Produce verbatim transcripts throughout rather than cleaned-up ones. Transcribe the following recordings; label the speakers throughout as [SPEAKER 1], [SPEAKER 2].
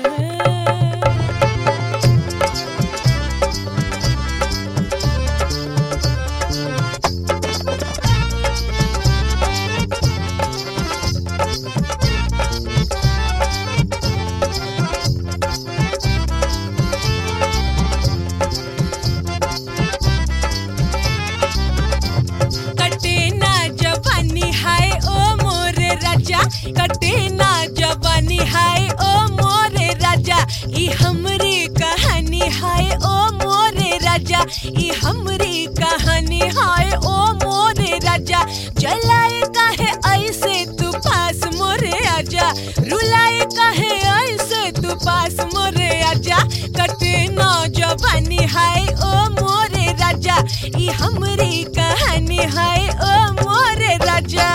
[SPEAKER 1] कटे ना जवानी हाय ओ मोरे राजा, ई हमरी कहानी हाय ओ मोरे राजा, ई हमरी कहानी हाय ओ मोरे राजा। जलाए काहे ऐसे तू पास मोरे आजा, रुलाए काहे ऐसे तू पास मोरे आजा। कटे ना जवानी हाय ओ मोरे राजा, ई हमरी कहानी हाय ओ मोरे राजा।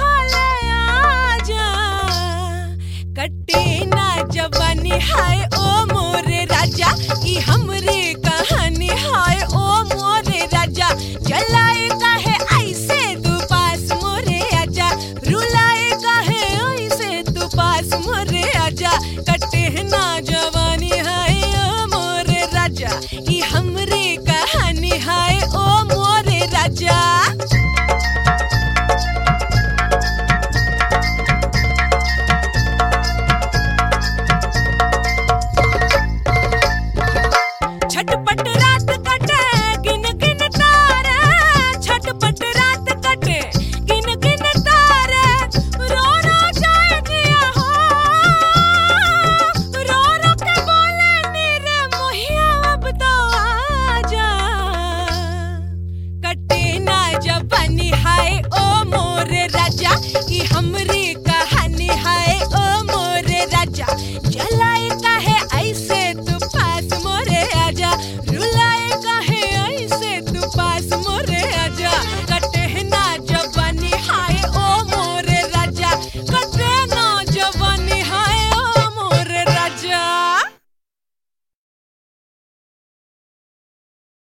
[SPEAKER 1] कटे ना जवानी हाय ओ